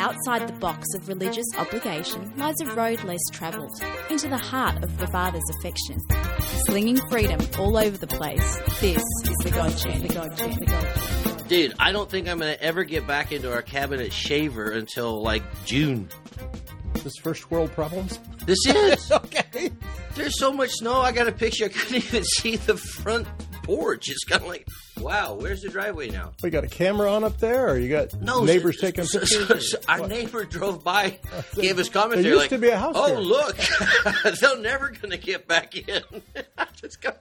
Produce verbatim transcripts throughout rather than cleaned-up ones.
Outside the box of religious obligation lies a road less travelled, into the heart of the Father's affection. Slinging freedom all over the place, this is the God Jam, the God Jam, the God Jam. Dude, I don't think I'm going to ever get back into our cabinet shaver until, like, June. This first world problems? This is. Okay. There's so much snow, I got a picture. I couldn't even see the front porch. It's kind of like, wow, where's the driveway now? We got a camera on up there, or you got no, neighbors so, taking so, pictures? So, so our what? neighbor drove by, gave us commentary. There used like, to be a house oh, there. look, they're never going to get back in. I just go,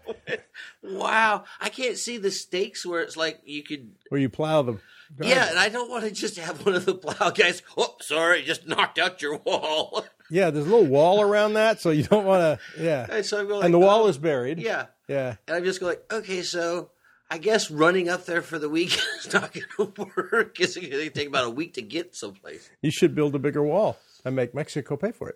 wow. I can't see the stakes where it's like you could. Where you plow them. Yeah, and I don't want to just have one of the plow guys. Oh, sorry, just knocked out your wall. Yeah, there's a little wall around that, so you don't want to. Yeah, and, so I'm going like, and the wall oh, is buried. Yeah, yeah. And I'm just going like, okay, so I guess running up there for the week is not going to work. It's going to take about a week to get someplace. You should build a bigger wall and make Mexico pay for it.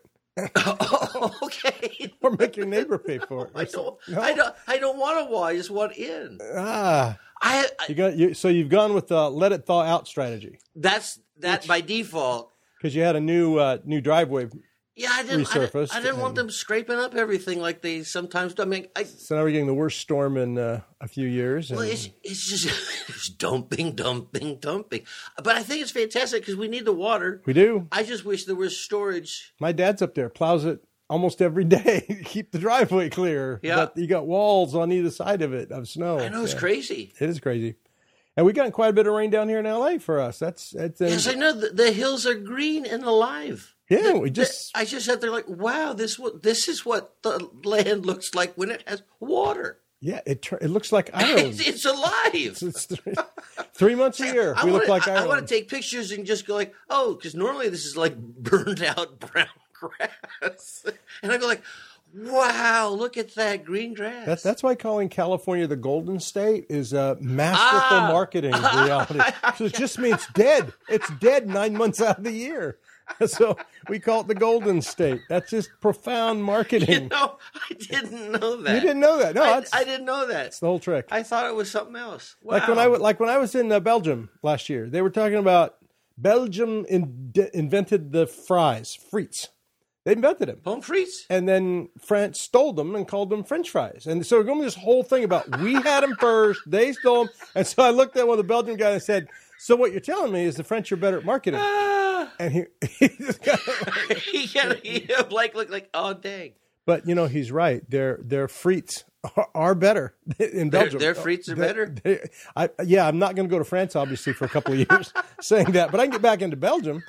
Oh, okay. Or make your neighbor pay for it. I don't. No? I don't. I don't want a wall. I just want in. Ah, I. I you got you. So you've gone with the let it thaw out strategy. That's that Which, by default. Because you had a new uh, new driveway. Yeah, I didn't. I didn't, I didn't want and, them scraping up everything like they sometimes do. I mean, I, so now we're getting the worst storm in uh, a few years. Well, and, it's, it's just it's dumping, dumping, dumping. But I think it's fantastic because we need the water. We do. I just wish there was storage. My dad's up there, plows it almost every day to keep the driveway clear. Yeah. But you got walls on either side of it of snow. I know, it's yeah. crazy. It is crazy. And we got quite a bit of rain down here in L A for us. That's, that's Yes, I know. The, the hills are green and alive. Yeah, the, we just. The, I just sat there like, wow, this what this is what the land looks like when it has water. Yeah, it it looks like Ireland. it's, it's alive. It's, it's three, three months a year. I we wanna, look like I, Ireland. I want to take pictures and just go like, oh, because normally this is like burned out brown grass, and I go like, wow, look at that green grass. That's that's why calling California the Golden State is a masterful ah, marketing reality. So it just means dead. It's dead nine months out of the year. So we call it the Golden State. That's just profound marketing. You know, I didn't know that. You didn't know that? No, I, that's, I didn't know that. That's the whole trick. I thought it was something else. Wow. Like when I like when I was in uh, Belgium last year, they were talking about Belgium in, invented the fries, frites. They invented them. Pommes frites? And then France stole them and called them French fries. And so we're going this whole thing about we had them first, they stole them. And so I looked at one of the Belgian guys and said, so what you're telling me is the French are better at marketing. Ah. And he, he just kind of like, he kind of he like looked like, oh, dang. But, you know, he's right. Their their frites are, are better in Belgium. Their, their frites are They're, better? they I, yeah, I'm not going to go to France, obviously, for a couple of years saying that. But I can get back into Belgium.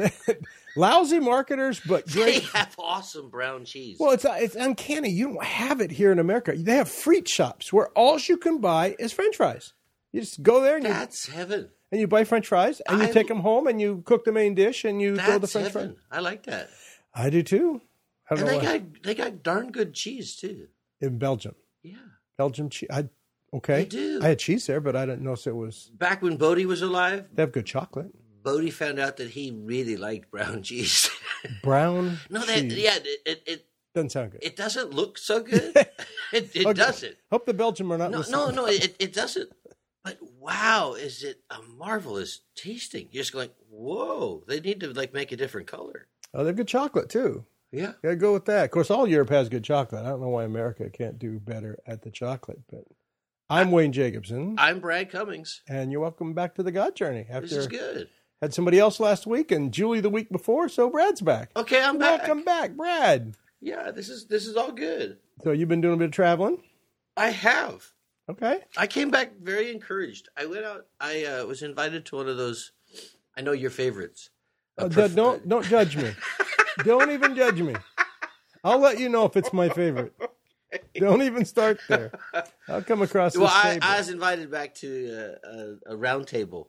Lousy marketers, but great. They have awesome brown cheese. Well, it's it's uncanny. You don't have it here in America. They have frite shops where all you can buy is French fries. You just go there and you, That's heaven. and you buy French fries, and you I- take them home, and you cook the main dish, and you throw the That's French heaven. fries. I like that. I do too. I don't And know they why. got they got darn good cheese too. In Belgium, Yeah. Belgium cheese. I okay. They do. I had cheese there, but I didn't know if it was. Back when Bodie was alive, They have good chocolate. Bodie found out that he really liked brown cheese. Brown. no, that cheese. yeah, it, it it Doesn't sound good. it doesn't look so good. it it Okay. doesn't. Hope the Belgium are not No, listening. no, no, it, it doesn't. But wow, is it a marvelous tasting? You're just going, whoa, they need to like make a different color. Oh, they have good chocolate too. Yeah. Gotta go with that. Of course, all Europe has good chocolate. I don't know why America can't do better at the chocolate, but I'm Wayne Jacobson, I'm Brad Cummings. and you're welcome back to the God Journey. After This is good. had somebody else last week and Julie the week before, so Brad's back. Okay, I'm back. Welcome back, Brad. Yeah, this is this is all good. So you've been doing a bit of traveling? I have. Okay. I came back very encouraged. I went out. I uh, was invited to one of those. I know your favorites. Uh, Uh, d- pref- don't don't judge me. Don't even judge me. I'll let you know if it's my favorite. Don't even start there. I'll come across this Well, I, table. I was invited back to uh, a, a round table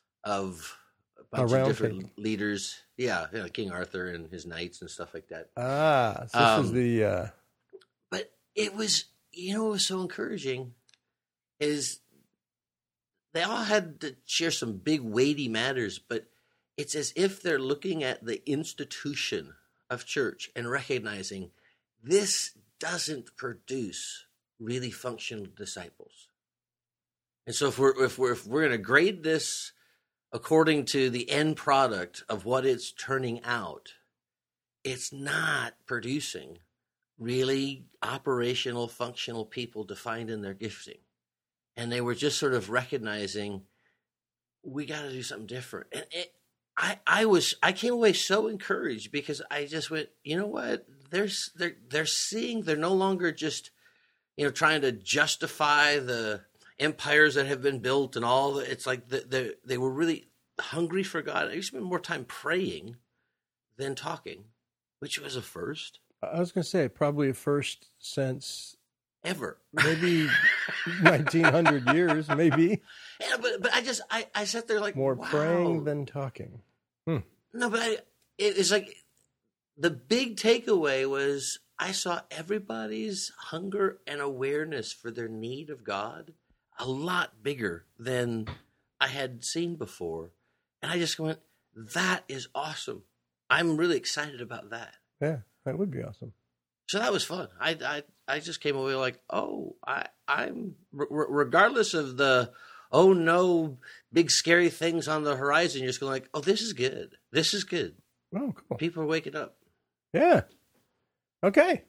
of a bunch A round of different table. leaders. Yeah, you know, King Arthur and his knights and stuff like that. ah, so this is Um, the. Uh, But it was, you know, what was so encouraging is they all had to share some big weighty matters, but it's as if they're looking at the institution of church and recognizing this doesn't produce really functional disciples. And so if we're if we're if we're going to grade this according to the end product of what it's turning out, it's not producing really operational, functional people defined in their gifting. And they were just sort of recognizing, we got to do something different. And it, I, I was, I came away so encouraged because I just went, you know what? There's, they're, they're seeing, they're no longer just, you know, trying to justify the empires that have been built and all the, it's like the, the, they were really hungry for God. I used to spend more time praying than talking, which was a first. I was going to say probably a first since ever, maybe nineteen hundred years, maybe. Yeah, but but I just I, I sat there like more wow. praying than talking. Hmm. No, but I, it, it's like the big takeaway was I saw everybody's hunger and awareness for their need of God a lot bigger than I had seen before, and I just went, that is awesome. I'm really excited about that. Yeah, that would be awesome. So that was fun. I, I, I just came away like, oh, I, I'm r- regardless of the, oh no, big scary things on the horizon. You're just going like, oh, this is good. This is good. Oh, cool. People are waking up. Yeah. Okay.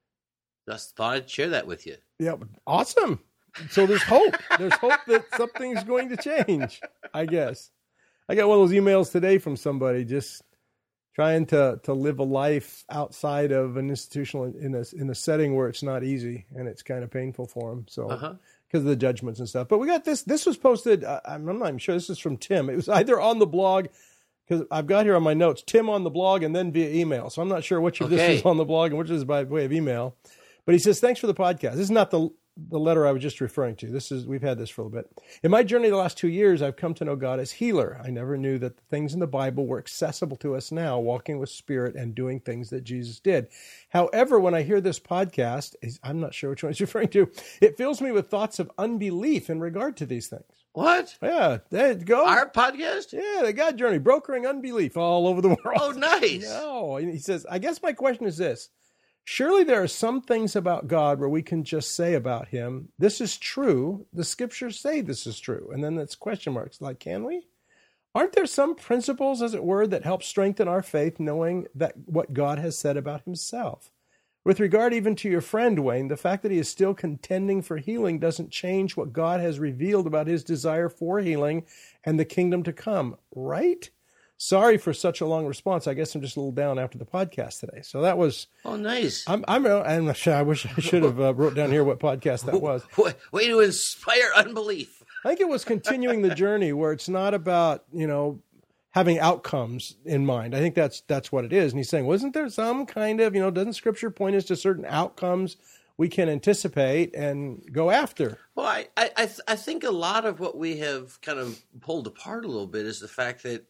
Just thought I'd share that with you. Yeah. Awesome. So there's hope. There's hope that something's going to change, I guess. I got one of those emails today from somebody just trying to, to live a life outside of an institutional in a, in a setting where it's not easy and it's kind of painful for them. So because uh-huh. of the judgments and stuff. But we got this. This was posted. Uh, I'm not even sure. This is from Tim. It was either on the blog, because I've got here on my notes, Tim on the blog and then via email. So I'm not sure which of okay. this is on the blog and which is by way of email. But he says, thanks for the podcast. This is not the the letter I was just referring to. This is, we've had this for a little bit. In my journey the last two years, I've come to know God as healer. I never knew that the things in the Bible were accessible to us now, walking with Spirit and doing things that Jesus did. However, when I hear this podcast, I'm not sure which one he's referring to, it fills me with thoughts of unbelief in regard to these things. What? Yeah, there you go. Our podcast? Yeah, the God Journey, brokering unbelief all over the world. Oh, nice. No, he says, I guess my question is this. Surely there are some things about God where we can just say about him, this is true. The scriptures say this is true. And then it's question marks. Like, can we? Aren't there some principles, as it were, that help strengthen our faith, knowing that what God has said about himself? With regard even to your friend, Wayne, the fact that he is still contending for healing doesn't change what God has revealed about his desire for healing and the kingdom to come, right? Sorry for such a long response. I guess I'm just a little down after the podcast today. So that was... Oh, nice. I'm, I'm, I'm I wish I should have uh, wrote down here what podcast that was. Way to inspire unbelief. I think it was continuing the journey where it's not about, you know, having outcomes in mind. I think that's that's what it is. And he's saying, wasn't there some kind of, you know, doesn't Scripture point us to certain outcomes we can anticipate and go after? Well, I, I, I, th- I think a lot of what we have kind of pulled apart a little bit is the fact that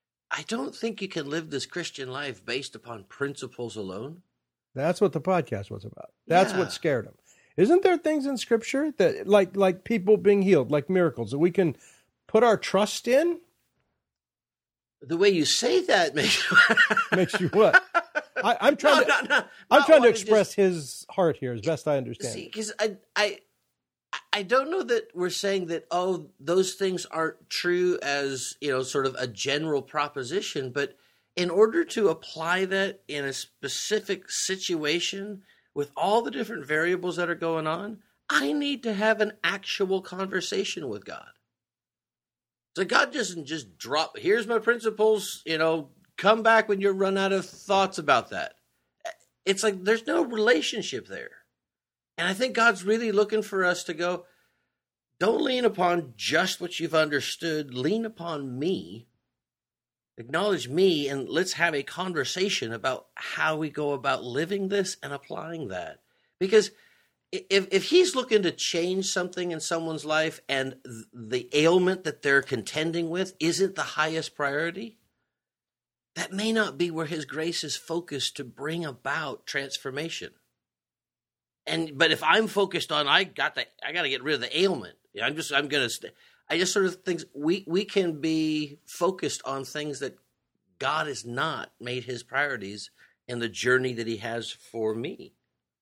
I don't think you can live this Christian life based upon principles alone. That's what the podcast was about. That's yeah. what scared him. Isn't there things in Scripture that, like, like people being healed, like miracles, that we can put our trust in? The way you say that makes makes you what? I, I'm trying no, to. No, no, I'm trying to express just, his heart here as best I understand. See, because I, I, I don't know that we're saying that, oh, those things aren't true as, you know, sort of a general proposition, but in order to apply that in a specific situation with all the different variables that are going on, I need to have an actual conversation with God. So God doesn't just drop, here's my principles, you know, come back when you're run out of thoughts about that. It's like there's no relationship there. And I think God's really looking for us to go, don't lean upon just what you've understood. Lean upon me. Acknowledge me, and let's have a conversation about how we go about living this and applying that. Because if if he's looking to change something in someone's life and the ailment that they're contending with isn't the highest priority, that may not be where his grace is focused to bring about transformation. And but if I'm focused on I got the I got to get rid of the ailment. I'm just I'm gonna. I just sort of think we we can be focused on things that God has not made his priorities in the journey that he has for me.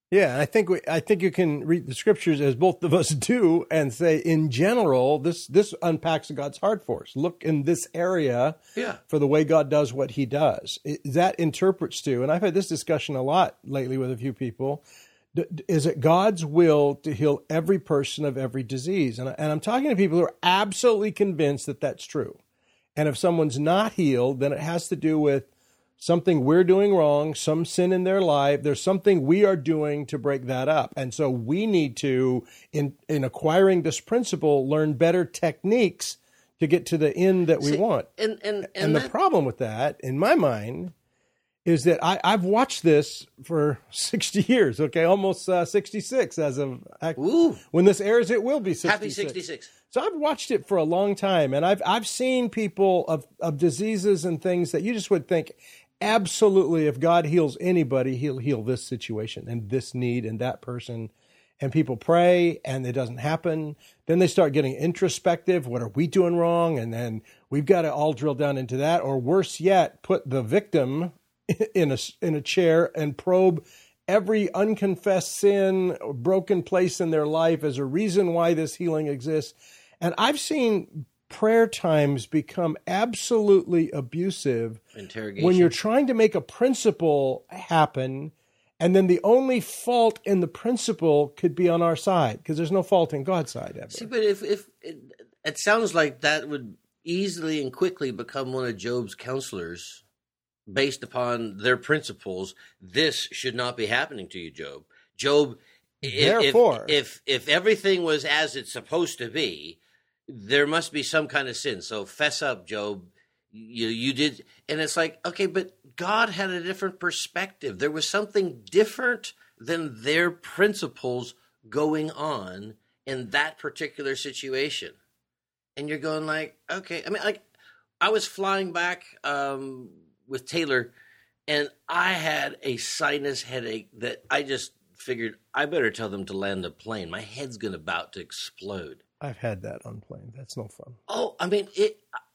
Yeah, and I think we, I think you can read the scriptures as both of us do and say, in general, this this unpacks God's heart for us. Look in this area Yeah. for the way God does what he does. It, that interprets to, and I've had this discussion a lot lately with a few people, d- is it God's will to heal every person of every disease? And, I, and I'm talking to people who are absolutely convinced that that's true. And if someone's not healed, then it has to do with something we're doing wrong, some sin in their life. There's something we are doing to break that up. And so we need to, in, in acquiring this principle, learn better techniques to get to the end that we See, want. And and and, And the that- problem with that, in my mind, is that I, I've watched this for sixty years, okay, almost uh, sixty-six as of Ooh. when this airs, it will be sixty-six. Happy sixty-six. So I've watched it for a long time, and I've I've seen people of, of diseases and things that you just would think, absolutely, if God heals anybody, he'll heal this situation and this need and that person. And people pray and it doesn't happen. Then they start getting introspective. What are we doing wrong? And then we've got to all drill down into that. Or worse yet, put the victim in a, in a chair and probe every unconfessed sin, or broken place in their life as a reason why this healing exists. And I've seen prayer times become absolutely abusive Interrogation. when you're trying to make a principle happen, and then the only fault in the principle could be on our side, because there's no fault in God's side ever. See, but if if it, it sounds like that would easily and quickly become one of Job's counselors, based upon their principles. This should not be happening to you, Job. Job, if, Therefore, if, if if everything was as it's supposed to be, there must be some kind of sin. So fess up, Job. You you did, and it's like, okay, but God had a different perspective. There was something different than their principles going on in that particular situation. And you're going like, okay, I mean, like, I was flying back um, with Taylor, and I had a sinus headache that I just figured I better tell them to land the plane. My head's going to about to explode. I've had that on plane. That's no fun. Oh, I mean, it.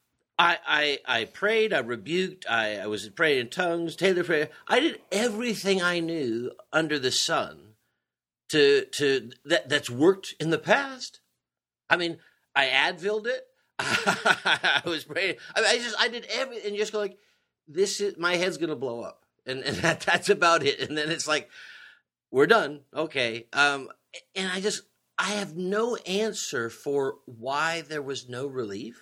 I I, I prayed, I rebuked, I, I was praying in tongues, Taylor prayed. I did everything I knew under the sun to to that that's worked in the past. I mean, I Advilled it. I was praying. I, mean, I just I did everything, and you just go like, this is my head's gonna blow up, and and that, that's about it. And then it's like, we're done, okay. Um, and I just I have no answer for why there was no relief.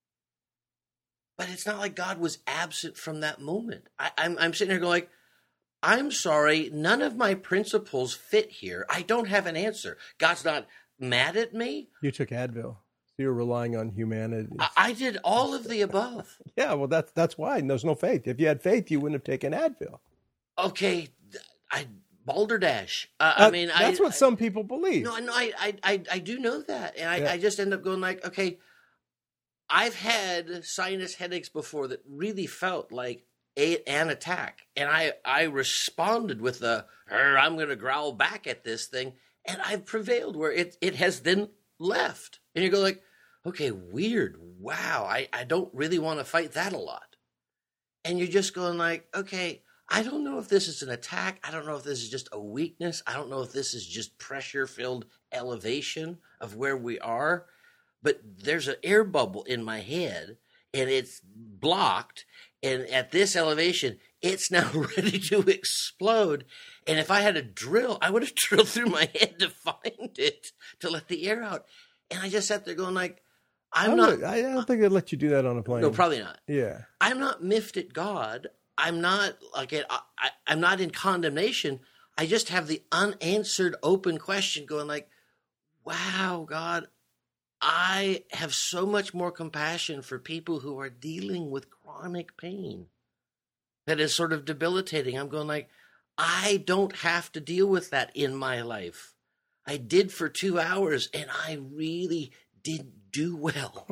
But it's not like God was absent from that moment. I, I'm I'm sitting here going like, I'm sorry, none of my principles fit here. I don't have an answer. God's not mad at me. You took Advil. You're relying on humanity. I, I did all of the above. Yeah, well, that's that's why there's no faith. If you had faith, you wouldn't have taken Advil. Okay, I balderdash. Uh, Uh, I mean, that's I, what some people believe. No, no, I, I, I, I do know that, and I, Yeah. I just end up going like, okay, I've had sinus headaches before that really felt like a, an attack, and I, I responded with a, I'm going to growl back at this thing, and I've prevailed where it, it has then left, and you go like, okay, weird, wow, I, I don't really want to fight that a lot, and you're just going like, okay, I don't know if this is an attack. I don't know if this is just a weakness. I don't know if this is just pressure-filled elevation of where we are. But there's an air bubble in my head, and it's blocked. And at this elevation, it's now ready to explode. And if I had a drill, I would have drilled through my head to find it, to let the air out. And I just sat there going like, I'm I not... would- I don't think they'd let you do that on a plane. No, probably not. Yeah. I'm not miffed at God. I'm not like it. I, I, I'm not in condemnation. I just have the unanswered open question going like, wow, God, I have so much more compassion for people who are dealing with chronic pain that is sort of debilitating. I'm going like, I don't have to deal with that in my life. I did for two hours and I really did do well.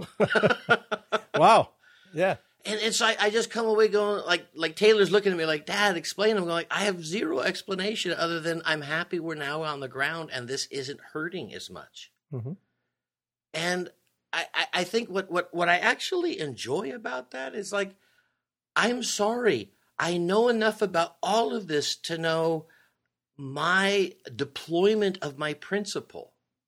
Wow. Yeah. And it's like I just come away going like like Taylor's looking at me like, Dad, explain. I'm going like, I have zero explanation other than I'm happy we're now on the ground and this isn't hurting as much. Mm-hmm. And I, I, I think what, what, what I actually enjoy about that is like, I'm sorry. I know enough about all of this to know my deployment of my principle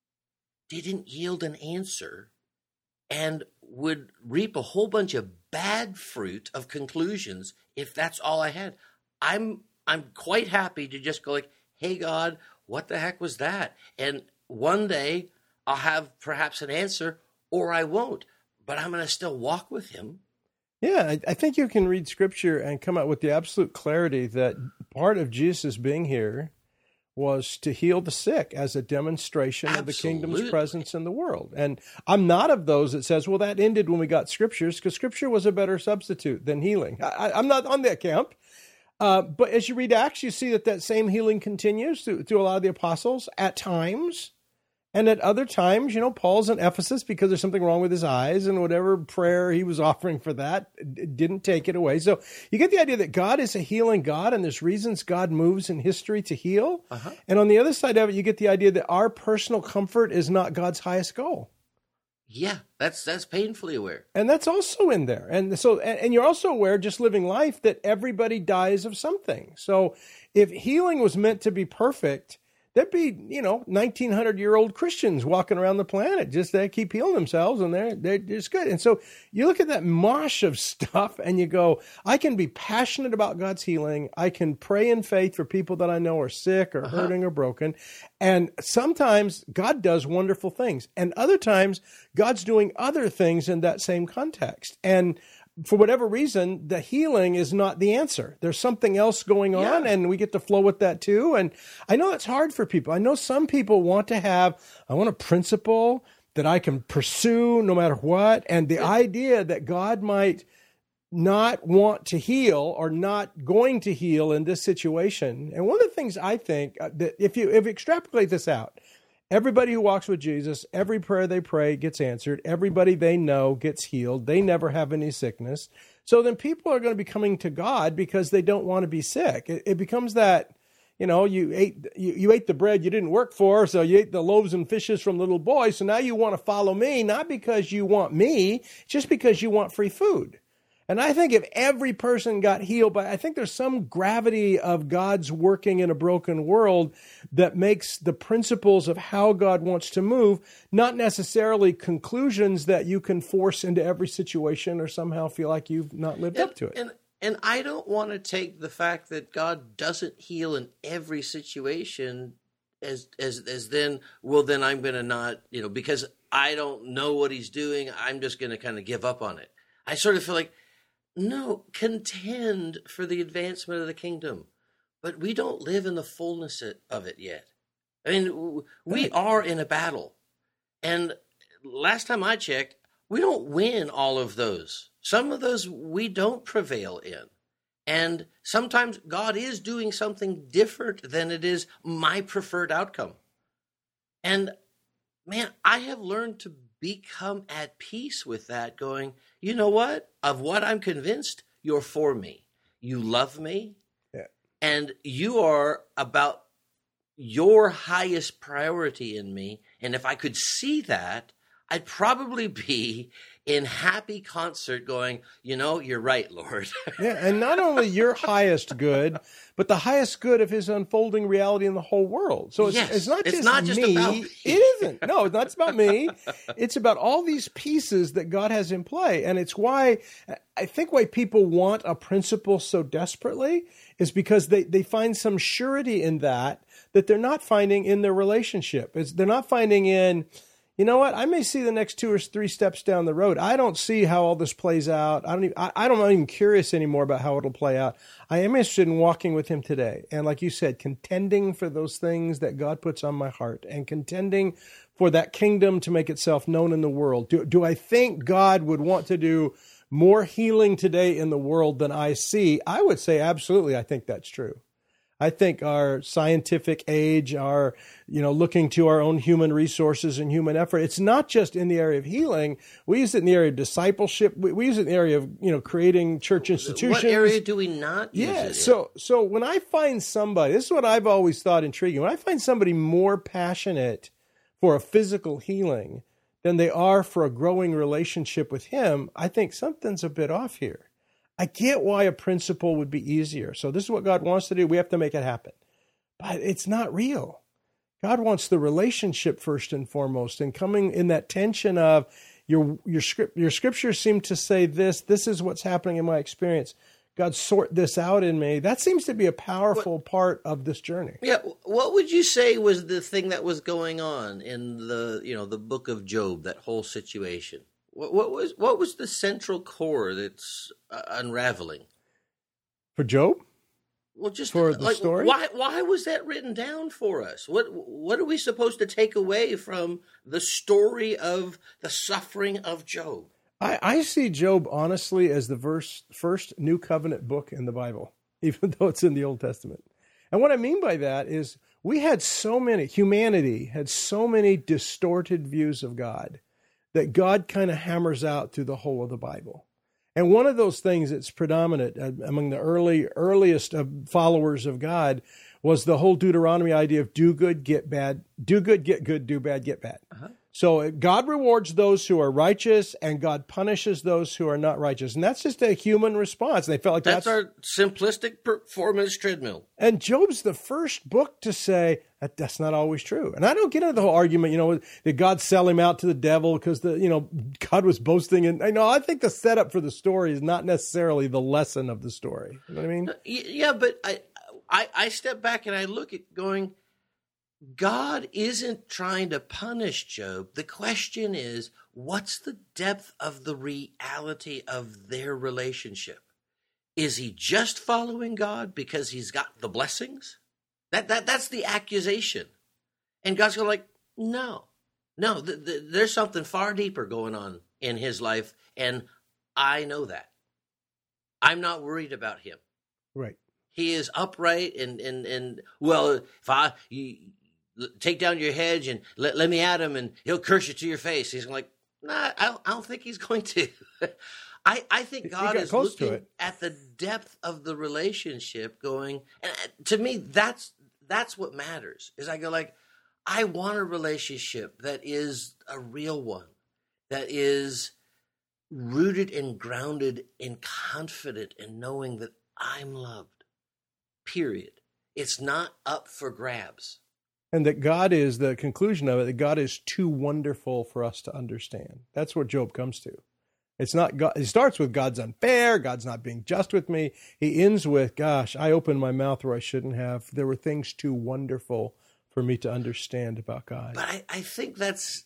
didn't yield an answer and would reap a whole bunch of bad fruit of conclusions if that's all I had. I'm I'm quite happy to just go like, hey, God, what the heck was that? And one day I'll have perhaps an answer or I won't, but I'm going to still walk with him. Yeah, I, I think you can read Scripture and come out with the absolute clarity that part of Jesus being here was to heal the sick as a demonstration Absolutely. of the kingdom's presence in the world. And I'm not of those that says, well, that ended when we got Scriptures, because Scripture was a better substitute than healing. I, I'm not on that camp. Uh, but as you read Acts, you see that that same healing continues through, through a lot of the apostles at times. And at other times, you know, Paul's in Ephesus because there's something wrong with his eyes, and whatever prayer he was offering for that didn't take it away. So you get the idea that God is a healing God, and there's reasons God moves in history to heal. Uh-huh. And on the other side of it, you get the idea that our personal comfort is not God's highest goal. Yeah, that's that's painfully aware. And that's also in there. And so, and, and you're also aware, just living life, that everybody dies of something. So if healing was meant to be perfect, there'd be, you know, nineteen hundred year old Christians walking around the planet. Just they keep healing themselves, and they're, they're just good. And so you look at that mosh of stuff and you go, I can be passionate about God's healing. I can pray in faith for people that I know are sick or uh-huh. hurting or broken. And sometimes God does wonderful things. And other times God's doing other things in that same context. And for whatever reason, the healing is not the answer. There's something else going on, yeah. and we get to flow with that too. And I know it's hard for people. I know some people want to have, I want a principle that I can pursue no matter what. And the yeah. idea that God might not want to heal or not going to heal in this situation. And one of the things I think that if you, if you extrapolate this out, everybody who walks with Jesus, every prayer they pray gets answered. Everybody they know gets healed. They never have any sickness. So then people are going to be coming to God because they don't want to be sick. It, it becomes that, you know, you ate you, you ate the bread you didn't work for, so you ate the loaves and fishes from little boys. So now you want to follow me, not because you want me, just because you want free food. And I think if every person got healed, but I think there's some gravity of God's working in a broken world that makes the principles of how God wants to move not necessarily conclusions that you can force into every situation or somehow feel like you've not lived and, up to it. And, and I don't want to take the fact that God doesn't heal in every situation as as as then, well, then I'm going to not, you know, because I don't know what he's doing, I'm just going to kind of give up on it. I sort of feel like, no, contend for the advancement of the kingdom. But we don't live in the fullness of it yet. I mean, we are in a battle. And last time I checked, we don't win all of those. Some of those we don't prevail in. And sometimes God is doing something different than it is my preferred outcome. And man, I have learned to become at peace with that, going, you know what? Of what I'm convinced, you're for me. You love me. Yeah. And you are about your highest priority in me. And if I could see that, I'd probably be in happy concert going, you know, you're right, Lord. Yeah, and not only your highest good, but the highest good of his unfolding reality in the whole world. So it's, yes, it's not just, it's not just me. about me. It isn't. No, it's not about me. It's about all these pieces that God has in play. And it's why, I think why people want a principle so desperately is because they, they find some surety in that, that they're not finding in their relationship. It's, they're not finding in, you know what? I may see the next two or three steps down the road. I don't see how all this plays out. I don't even, I, I don't, I'm not even curious anymore about how it'll play out. I am interested in walking with him today. And like you said, contending for those things that God puts on my heart and contending for that kingdom to make itself known in the world. Do, do I think God would want to do more healing today in the world than I see? I would say absolutely. I think that's true. I think our scientific age, our, you know, looking to our own human resources and human effort, it's not just in the area of healing. We use it in the area of discipleship. We, we use it in the area of, you know, creating church institutions. What area do we not use yeah, it in? So, so when I find somebody, this is what I've always thought intriguing. When I find somebody more passionate for a physical healing than they are for a growing relationship with him, I think something's a bit off here. I get why a principle would be easier. So this is what God wants to do. We have to make it happen. but it's not real. God wants the relationship first and foremost, and coming in that tension of your your script your scriptures seem to say this, this is what's happening in my experience. God, sort this out in me. That seems to be a powerful what, part of this journey. Yeah. What would you say was the thing that was going on in the, you know, the book of Job, that whole situation? What, what was what was the central core that's uh, unraveling? For Job? Well, just for the like, story. Why why was that written down for us? What what are we supposed to take away from the story of the suffering of Job? I, I see Job, honestly, as the verse, first New Covenant book in the Bible, even though it's in the Old Testament. And what I mean by that is we had so many, humanity had so many distorted views of God that God kind of hammers out through the whole of the Bible. And one of those things that's predominant among the early, earliest followers of God was the whole Deuteronomy idea of do good, get bad, do good, get good, do bad, get bad. Uh-huh. So God rewards those who are righteous, and God punishes those who are not righteous. And that's just a human response. And they felt like that's, that's our simplistic performance treadmill. And Job's the first book to say that that's not always true. And I don't get into the whole argument, you know, did God sell him out to the devil because the, you know, God was boasting? And I know I think the setup for the story is not necessarily the lesson of the story. You know what I mean? Yeah, but I, I, I step back and I look at going, God isn't trying to punish Job. The question is, what's the depth of the reality of their relationship? Is he just following God because he's got the blessings? That that that's the accusation. And God's going like, no, no, th- th- there's something far deeper going on in his life, and I know that. I'm not worried about him. Right. He is upright, and, and, and well, if I... You, take down your hedge and let, let me at him and he'll curse you to your face. He's like, nah, I don't, I don't think he's going to. I, I think God is looking at the depth of the relationship going, and to me, that's, that's what matters is I go like, I want a relationship that is a real one, that is rooted and grounded and confident in knowing that I'm loved, period. It's not up for grabs. And that God is, the conclusion of it, that God is too wonderful for us to understand. That's what Job comes to. It's not God. It starts with God's unfair. God's not being just with me. He ends with, gosh, I opened my mouth where I shouldn't have. There were things too wonderful for me to understand about God. But I, I think that's,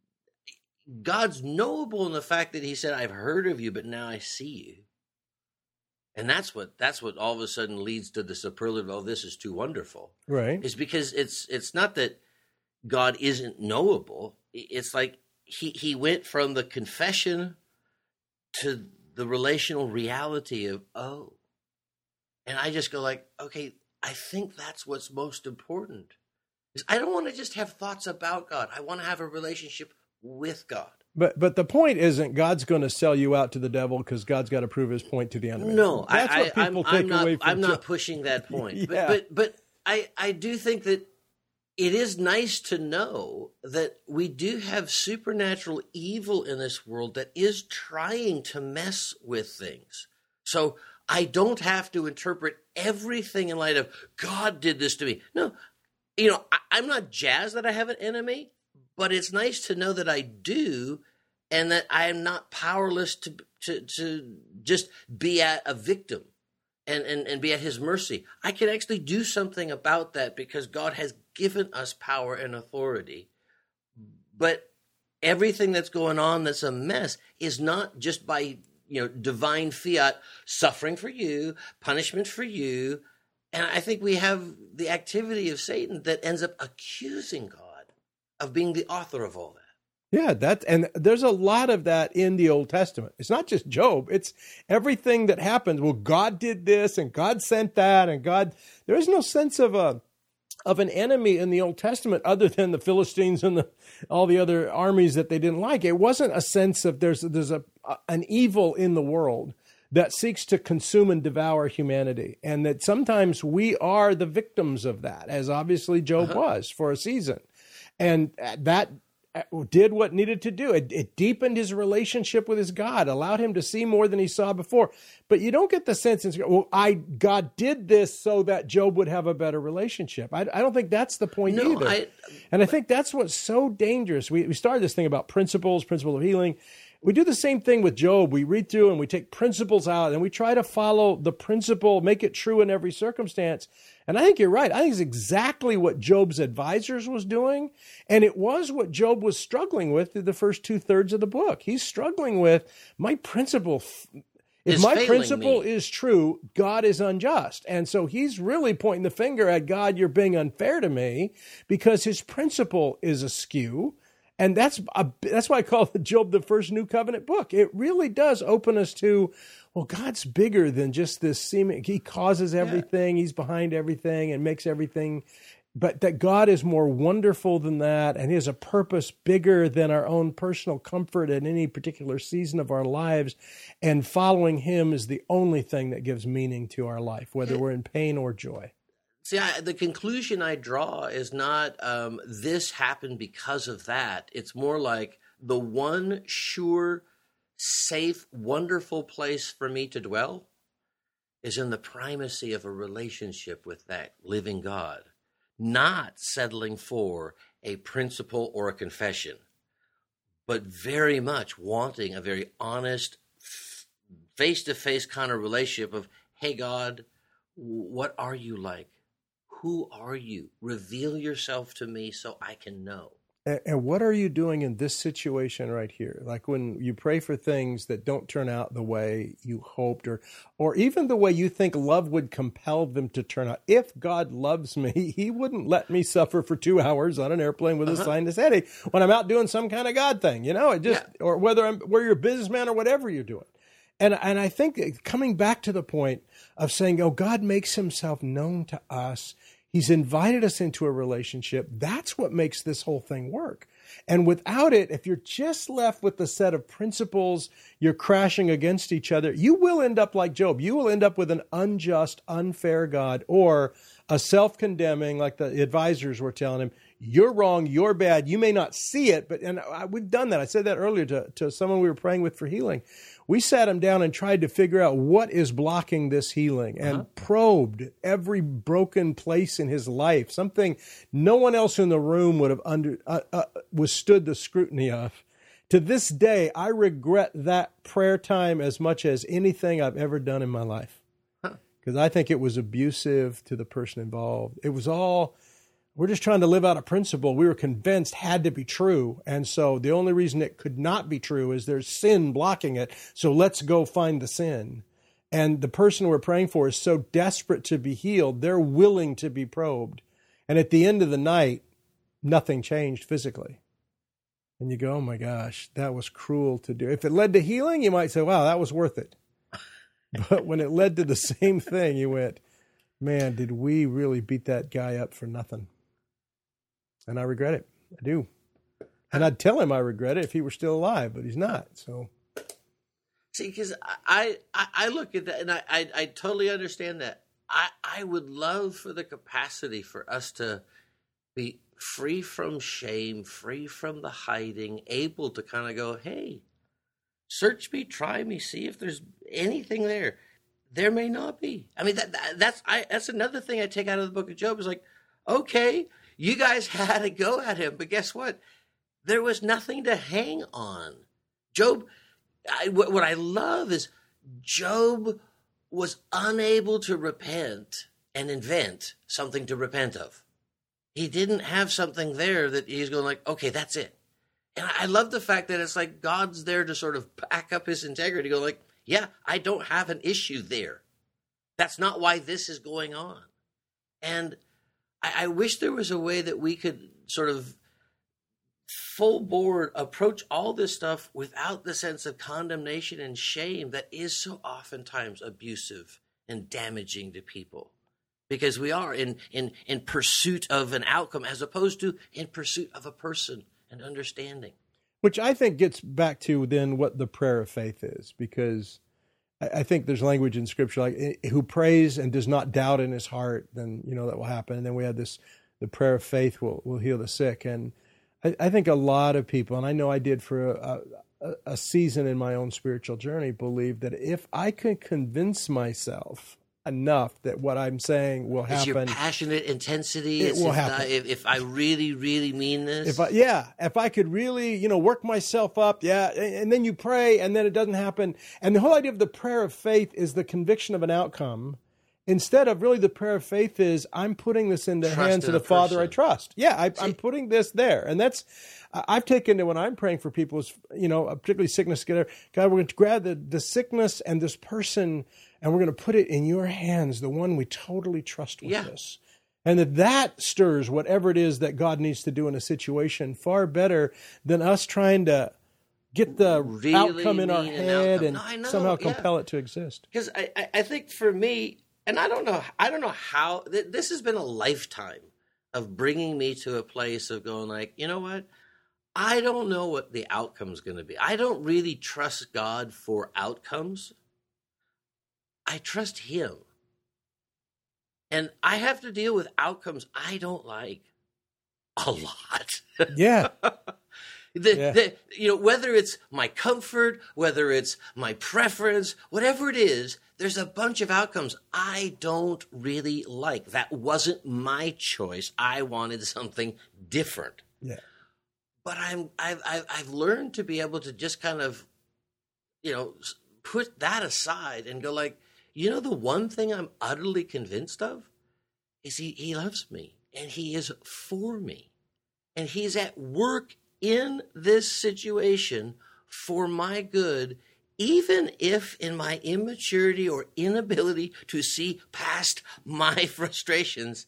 God's knowable in the fact that he said, I've heard of you, but now I see you. And that's what that's what all of a sudden leads to the superlative, oh, this is too wonderful. Right. Is because it's it's not that God isn't knowable. It's like he, he went from the confession to the relational reality of, oh. And I just go like, okay, I think that's what's most important. Is I don't want to just have thoughts about God. I want to have a relationship with God. But but the point isn't God's going to sell you out to the devil because God's got to prove his point to the enemy. No, that's I, what people I'm, take I'm not, away from I'm not Job. pushing that point. Yeah. But but but I, I do think that it is nice to know that we do have supernatural evil in this world that is trying to mess with things. So I don't have to interpret everything in light of God did this to me. No, you know, I, I'm not jazzed that I have an enemy. But it's nice to know that I do, and that I am not powerless to to, to just be at a victim and, and, and be at his mercy. I can actually do something about that because God has given us power and authority. But everything that's going on that's a mess is not just by, you know, divine fiat, suffering for you, punishment for you. And I think we have the activity of Satan that ends up accusing God of being the author of all that. Yeah, that and there's a lot of that in the Old Testament. It's not just Job. It's everything that happens. Well, God did this and God sent that and God. There is no sense of a of an enemy in the Old Testament other than the Philistines and the, all the other armies that they didn't like. It wasn't a sense of there's there's a an evil in the world that seeks to consume and devour humanity, and that sometimes we are the victims of that, as obviously Job uh-huh. was for a season. And that did what needed to do. It, it deepened his relationship with his God, allowed him to see more than he saw before. But you don't get the sense, well, I God did this so that Job would have a better relationship. I, I don't think that's the point no, either. I, and I think that's what's so dangerous. We, we started this thing about principles, principle of healing. We do the same thing with Job. We read through and we take principles out and we try to follow the principle, make it true in every circumstance. And I think you're right. I think it's exactly what Job's advisors was doing. And it was what Job was struggling with through the first two thirds of the book. He's struggling with my principle. If is my principle me. is true, God is unjust. And so he's really pointing the finger at God, you're being unfair to me because his principle is askew. And that's a, that's why I call Job the first New Covenant book. It really does open us to, well, God's bigger than just this seeming, he causes everything, yeah. He's behind everything and makes everything, but that God is more wonderful than that and he has a purpose bigger than our own personal comfort in any particular season of our lives. And following him is the only thing that gives meaning to our life, whether we're in pain or joy. See, I, the conclusion I draw is not um, this happened because of that. It's more like the one sure, safe, wonderful place for me to dwell is in the primacy of a relationship with that living God, not settling for a principle or a confession, but very much wanting a very honest, face-to-face kind of relationship of, hey, God, what are you like? Who are you? Reveal yourself to me so I can know. And, and what are you doing in this situation right here? Like when you pray for things that don't turn out the way you hoped or or even the way you think love would compel them to turn out. If God loves me, he wouldn't let me suffer for two hours on an airplane with uh-huh. a sinus headache when I'm out doing some kind of God thing, you know, it just, yeah. or whether I'm, where you're a businessman or whatever you're doing. And and I think coming back to the point of saying, oh, God makes himself known to us. He's invited us into a relationship. That's what makes this whole thing work. And without it, if you're just left with the set of principles, you're crashing against each other, you will end up like Job. You will end up with an unjust, unfair God or a self-condemning, like the advisors were telling him, you're wrong, you're bad. You may not see it, but and I, we've done that. I said that earlier to, to someone we were praying with for healing. We sat him down and tried to figure out what is blocking this healing and uh-huh. probed every broken place in his life, something no one else in the room would have under uh, uh, withstood the scrutiny of. To this day, I regret that prayer time as much as anything I've ever done in my life because huh. I think it was abusive to the person involved. It was all... We're just trying to live out a principle we were convinced had to be true. And so the only reason it could not be true is there's sin blocking it. So let's go find the sin. And the person we're praying for is so desperate to be healed, they're willing to be probed. And at the end of the night, nothing changed physically. And you go, oh my gosh, that was cruel to do. If it led to healing, you might say, wow, that was worth it. But when it led to the same thing, you went, man, did we really beat that guy up for nothing? And I regret it. I do. And I'd tell him I regret it if he were still alive, but he's not. So, see, because I, I I look at that and I, I, I totally understand that. I, I would love for the capacity for us to be free from shame, free from the hiding, able to kind of go, hey, search me, try me, see if there's anything there. There may not be. I mean, that, that that's I that's another thing I take out of the book of Job is like, okay, you guys had a go at him, but guess what? There was nothing to hang on. Job, I, what, what I love is Job was unable to repent and invent something to repent of. He didn't have something there that he's going like, okay, that's it. And I love the fact that it's like God's there to sort of back up his integrity, go like, yeah, I don't have an issue there. That's not why this is going on. And I, I wish there was a way that we could sort of full board approach all this stuff without the sense of condemnation and shame that is so oftentimes abusive and damaging to people. Because we are in, in, in pursuit of an outcome as opposed to in pursuit of a person and understanding. Which I think gets back to then what the prayer of faith is, because I think there's language in Scripture like who prays and does not doubt in his heart, then you know that will happen. And then we have this, the prayer of faith will will heal the sick. And I, I think a lot of people, and I know I did for a, a, a season in my own spiritual journey, believe that if I can convince myself enough that what I'm saying will happen. It's your passionate intensity. It it's will if, happen. I, if, if I really, really mean this. If I, yeah, if I could really, you know, work myself up, yeah, and, and then you pray and then it doesn't happen. And the whole idea of the prayer of faith is the conviction of an outcome. Instead of really the prayer of faith is I'm putting this in the Trust hands in of the a Father person. I trust. Yeah, I, See- I'm putting this there. And that's, I've taken to when I'm praying for people is, you know, particularly sickness, God, we're going to grab the, the sickness and this person and we're going to put it in your hands, the one we totally trust with Yeah. this. And that that stirs whatever it is that God needs to do in a situation far better than us trying to get the Really outcome in our mean an head outcome. and No, I know, somehow yeah. compel it to exist. Because I, I, I think for me, and I don't know, I don't know how th- this has been a lifetime of bringing me to a place of going like, you know what? I don't know what the outcome's going to be. I don't really trust God for outcomes. I trust Him, and I have to deal with outcomes I don't like a lot. Yeah. The, Yeah. the, you know, whether it's my comfort, whether it's my preference, whatever it is, there's a bunch of outcomes I don't really like. That wasn't my choice. I wanted something different. Yeah. But I'm, I've, I've, I've learned to be able to just kind of, you know, s- put that aside and go like, you know, the one thing I'm utterly convinced of is he, he loves me and he is for me and he's at work in this situation for my good, even if in my immaturity or inability to see past my frustrations,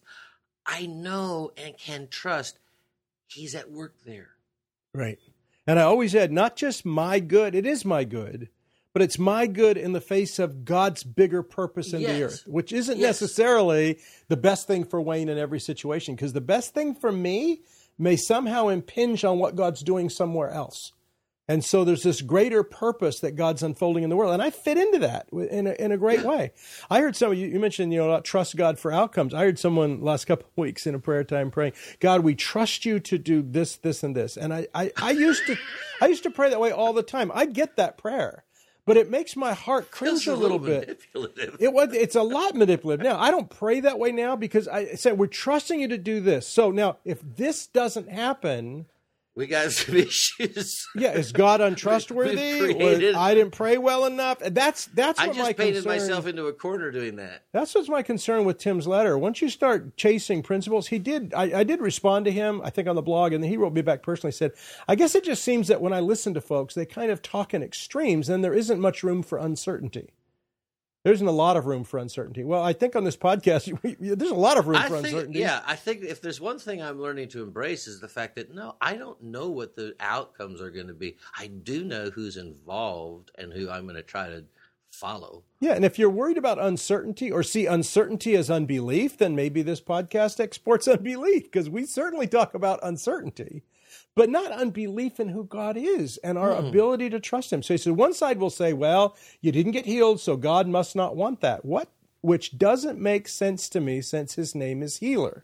I know and can trust he's at work there. Right. And I always said, not just my good, it is my good, but it's my good in the face of God's bigger purpose in the Yes. earth, which isn't Yes. necessarily the best thing for Wayne in every situation, because the best thing for me may somehow impinge on what God's doing somewhere else. And so there's this greater purpose that God's unfolding in the world. And I fit into that in a, in a great way. I heard some of you, you mentioned, you know, trust God for outcomes. I heard someone last couple of weeks in a prayer time praying, God, we trust you to do this, this, and this. And I, I, I used to, I used to pray that way all the time. I get that prayer, but it makes my heart cringe Feels a little bit. manipulative. It was. It's a lot manipulative now. I don't pray that way now because I said we're trusting you to do this. So now, if this doesn't happen, We got some issues. yeah, is God untrustworthy? We've created- Or I didn't pray well enough. That's that's I what just my painted concern. myself into a corner doing that. That's what's my concern with Tim's letter. Once you start chasing principles, he did. I, I did respond to him, I think, on the blog, and then he wrote me back personally. Said, "I guess it just seems that when I listen to folks, they kind of talk in extremes, and there isn't much room for uncertainty. There isn't a lot of room for uncertainty." Well, I think on this podcast, we, there's a lot of room I for think, uncertainty. yeah, I think if there's one thing I'm learning to embrace is the fact that no, I don't know what the outcomes are going to be. I do know who's involved and who I'm going to try to follow. Yeah, and if you're worried about uncertainty or see uncertainty as unbelief, then maybe this podcast exports unbelief, because we certainly talk about uncertainty, but not unbelief in who God is and our Mm. ability to trust him. So he said, one side will say, well, you didn't get healed, so God must not want that. What? Which doesn't make sense to me since his name is healer.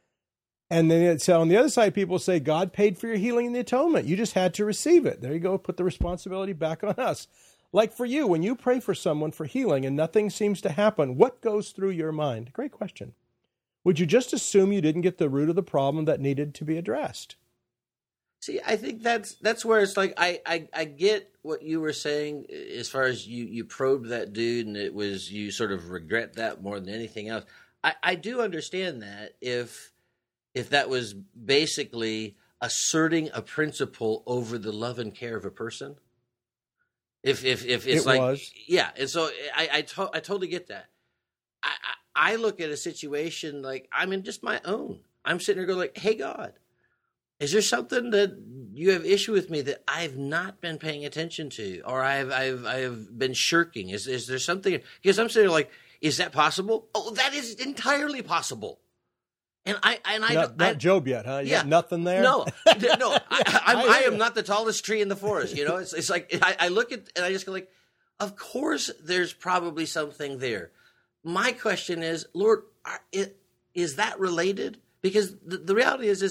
And then it's, on the other side, people say, God paid for your healing and the atonement. You just had to receive it. There you go. Put the responsibility back on us. Like for you, when you pray for someone for healing and nothing seems to happen, what goes through your mind? Great question. Would you just assume you didn't get the root of the problem that needed to be addressed? See, I think that's that's where it's like I, I, I get what you were saying as far as you, you probed that dude and it was you sort of regret that more than anything else. I, I do understand that if if that was basically asserting a principle over the love and care of a person. If if if it's It like was. yeah, and so I I, to, I totally get that. I, I I look at a situation like I'm in just my own. I'm sitting there going like, hey God, is there something that you have issue with me that I've not been paying attention to, or I've I've I've been shirking? Is is there something? Because I'm sitting there like, is that possible? Oh, that is entirely possible. And I and I Not, I, not Job yet, huh? You yeah. got nothing there? No, no, I, I'm, I I hear am you. not the tallest tree in the forest. You know, it's it's like I, I look at and I just go like, of course, there's probably something there. My question is, Lord, are, it, is that related? Because the, the reality is, is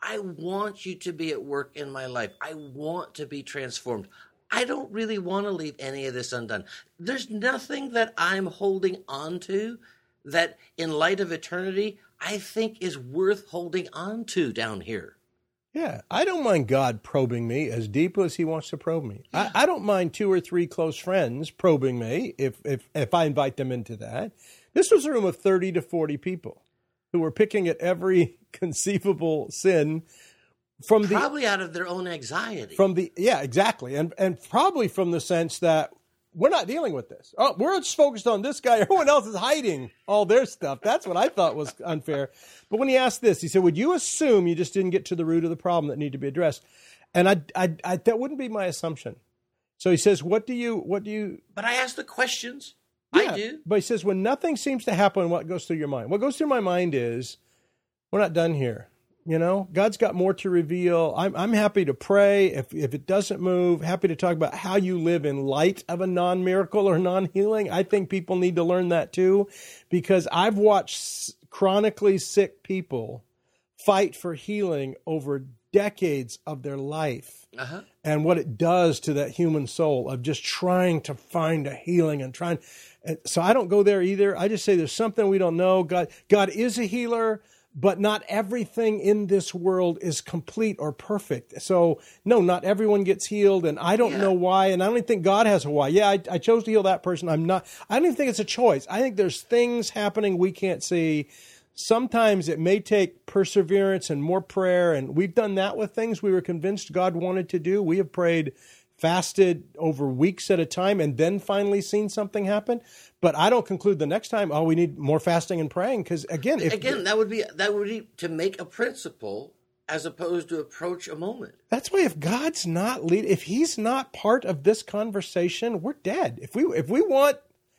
I want you to be at work in my life. I want to be transformed. I don't really want to leave any of this undone. There's nothing that I'm holding on to that in light of eternity, I think is worth holding on to down here. Yeah, I don't mind God probing me as deep as he wants to probe me. Yeah. I, I don't mind two or three close friends probing me if, if, if I invite them into that. This was a room of thirty to forty people who were picking at every conceivable sin from the probably out of their own anxiety. From the yeah, exactly, and and probably from the sense that we're not dealing with this. Oh, we're just focused on this guy. Everyone else is hiding all their stuff. That's what I thought was unfair. But when he asked this, he said, "Would you assume you just didn't get to the root of the problem that needed to be addressed?" And I, I, I that wouldn't be my assumption. So he says, "What do you, what do you?" But I asked the questions. Yeah, I do. But he says, when nothing seems to happen, what goes through your mind? What goes through my mind is, we're not done here. You know, God's got more to reveal. I'm I'm happy to pray. If if it doesn't move, happy to talk about how you live in light of a non-miracle or non-healing. I think people need to learn that too, because I've watched chronically sick people fight for healing over decades of their life. Uh-huh. And what it does to that human soul of just trying to find a healing and trying. And so I don't go there either. I just say there's something we don't know. God, God is a healer, but not everything in this world is complete or perfect. So no, not everyone gets healed, and I don't yeah. know why, and I don't even think God has a why. Yeah, I, I chose to heal that person. I'm not. I don't even think it's a choice. I think there's things happening we can't see. Sometimes it may take perseverance and more prayer, and we've done that with things we were convinced God wanted to do. We have prayed, fasted over weeks at a time, and then finally seen something happen. But I don't conclude the next time, oh, we need more fasting and praying, because again, if, again, that would be that would be to make a principle as opposed to approach a moment. That's why if God's not lead, if He's not part of this conversation, we're dead. If we if we want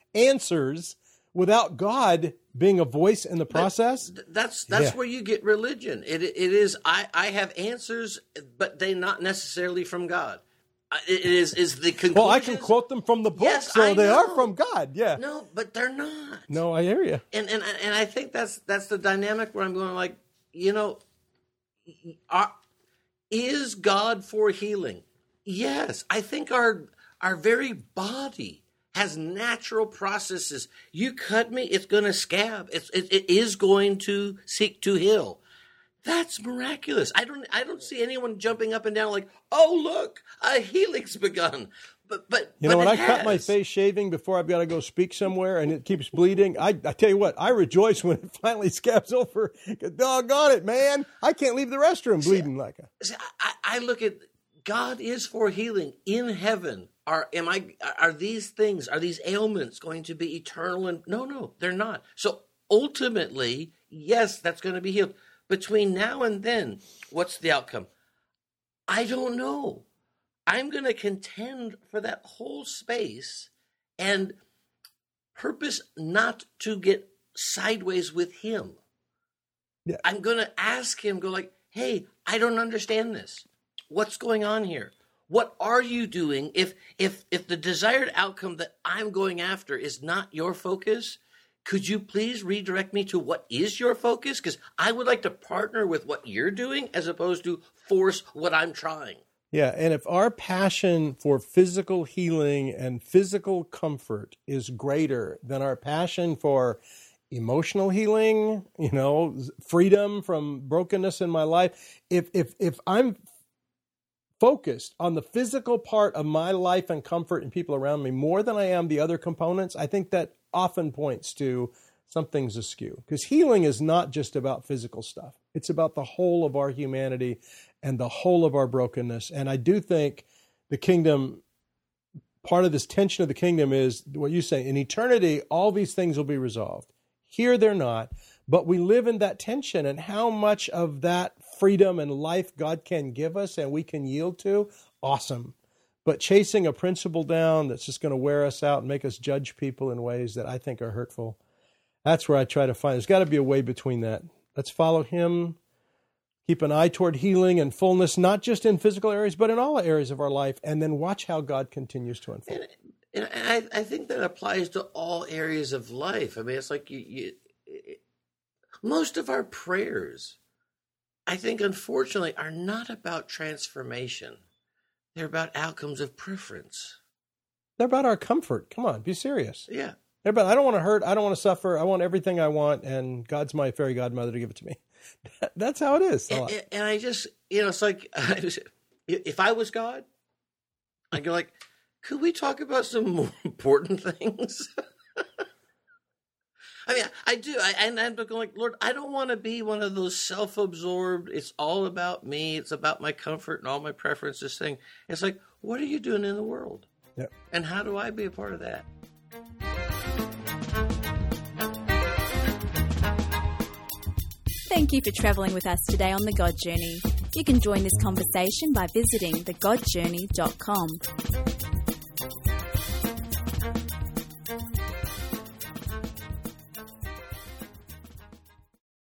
answers without God being a voice in the process, but that's that's yeah. where you get religion. It it is I, I have answers, but they not necessarily from God. It is is the conclusion. Well, I can quote them from the book, yes, so I they know. are from God. Yeah. No, but they're not. No, I hear you. And and and I think that's that's the dynamic where I'm going like, you know, are, is God for healing? Yes, I think our our very body has natural processes. You cut me, it's going to scab. It's it, it is going to seek to heal. That's miraculous. I don't I don't see anyone jumping up and down like, oh look, a healing's begun. But but you know, but when I has. cut my face shaving before I've got to go speak somewhere and it keeps bleeding, I, I tell you what, I rejoice when it finally scabs over. Doggone it, man! I can't leave the restroom bleeding see, like a. See, I, I look at God is for healing in heaven. Are am I? Are these things? Are these ailments going to be eternal? And no, no, they're not. So ultimately, yes, that's going to be healed. Between now and then, what's the outcome? I don't know. I'm going to contend for that whole space and purpose not to get sideways with him. Yeah. I'm going to ask him, go like, hey, I don't understand this. What's going on here? What are you doing? If if if the desired outcome that I'm going after is not your focus, could you please redirect me to what is your focus? Because I would like to partner with what you're doing as opposed to force what I'm trying. Yeah, and if our passion for physical healing and physical comfort is greater than our passion for emotional healing, you know, freedom from brokenness in my life, if if if I'm focused on the physical part of my life and comfort and people around me more than I am the other components, I think that often points to something's askew. Because healing is not just about physical stuff. It's about the whole of our humanity and the whole of our brokenness. And I do think the kingdom, part of this tension of the kingdom is what you say, in eternity, all these things will be resolved. Here they're not, but we live in that tension, and how much of that freedom and life God can give us and we can yield to, awesome. But chasing a principle down that's just going to wear us out and make us judge people in ways that I think are hurtful, that's where I try to find. There's got to be a way between that. Let's follow him, keep an eye toward healing and fullness, not just in physical areas, but in all areas of our life, and then watch how God continues to unfold. And, and I, I think that applies to all areas of life. I mean, it's like you, you it, most of our prayers I think, unfortunately, are not about transformation. They're about outcomes of preference. They're about our comfort. Come on, be serious. Yeah. They're about, I don't want to hurt. I don't want to suffer. I want everything I want, and God's my fairy godmother to give it to me. That's how it is. And, and I just, you know, it's like, if I was God, I'd go like, could we talk about some more important things? I mean, I do. I, and I'm going like, Lord, I don't want to be one of those self-absorbed, it's all about me, it's about my comfort and all my preferences thing. It's like, what are you doing in the world? Yep. And how do I be a part of that? Thank you for travelling with us today on The God Journey. You can join this conversation by visiting the god journey dot com.